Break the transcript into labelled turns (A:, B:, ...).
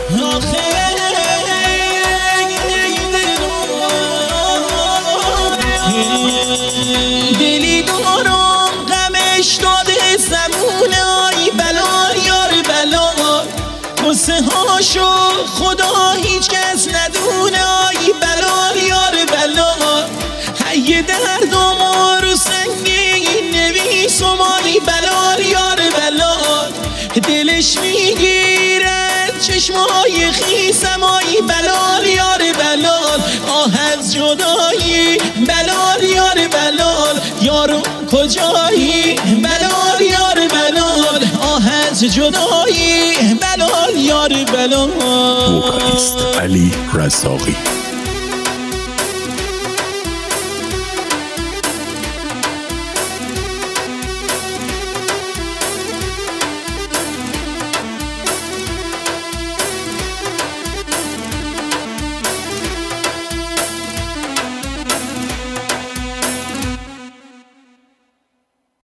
A: دلی دارم غمش داده زمونه آی بلا یار بلا قصه هاشو خدا هیچ کس ندونه آی بلا یار بلا هی دردم رو سنگین نویسم آی بلا یار بلا دلش میگیرد چشمای خیسم آی بلا یار بلا آه از جدایی بلا یار بلال یارو کجایی بلال یار بلال آه از جدایی بلال یار بلال.
B: وکالیست علی رزاقی.